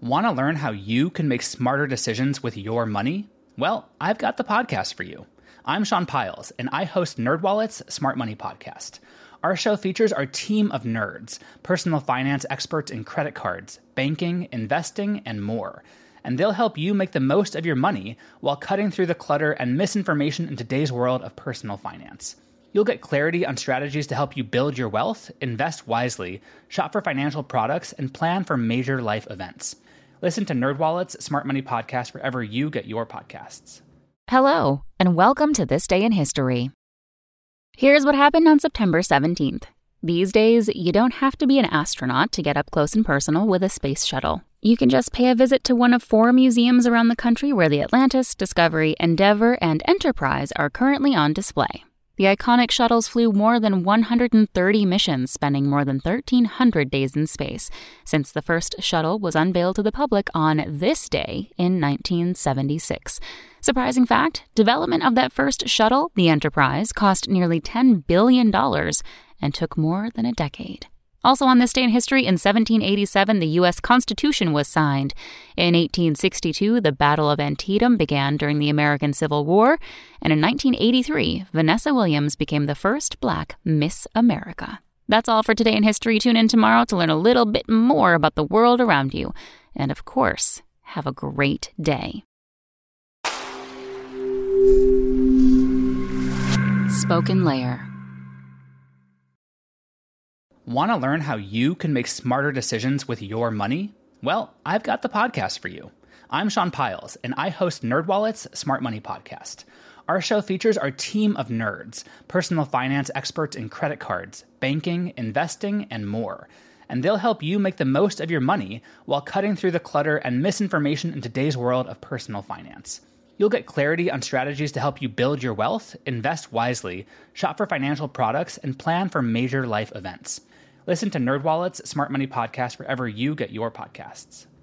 Want to learn how you can make smarter decisions with your money? Well, I've got the podcast for you. I'm Sean Pyles, and I host NerdWallet's Smart Money Podcast. Our show features our team of nerds, personal finance experts in credit cards, banking, investing, and more. And they'll help you make the most of your money while cutting through the clutter and misinformation in today's world of personal finance. You'll get clarity on strategies to help you build your wealth, invest wisely, shop for financial products, and plan for major life events. Listen to NerdWallet's Smart Money Podcast wherever you get your podcasts. Hello, and welcome to This Day in History. Here's what happened on September 17th. These days, you don't have to be an astronaut to get up close and personal with a space shuttle. You can just pay a visit to one of 4 museums around the country where the Atlantis, Discovery, Endeavour, and Enterprise are currently on display. The iconic shuttles flew more than 130 missions, spending more than 1,300 days in space, since the first shuttle was unveiled to the public on this day in 1976. Surprising fact, development of that first shuttle, the Enterprise, cost nearly $10 billion and took more than a decade. Also on this day in history, in 1787, the U.S. Constitution was signed. In 1862, the Battle of Antietam began during the American Civil War. And in 1983, Vanessa Williams became the first Black Miss America. That's all for today in history. Tune in tomorrow to learn a little bit more about the world around you. And of course, have a great day. Spoken Layer. Want to learn how you can make smarter decisions with your money? Well, I've got the podcast for you. I'm Sean Pyles, and I host NerdWallet's Smart Money Podcast. Our show features our team of nerds, personal finance experts in credit cards, banking, investing, and more. And they'll help you make the most of your money while cutting through the clutter and misinformation in today's world of personal finance. You'll get clarity on strategies to help you build your wealth, invest wisely, shop for financial products, and plan for major life events. Listen to NerdWallet's Smart Money Podcast wherever you get your podcasts.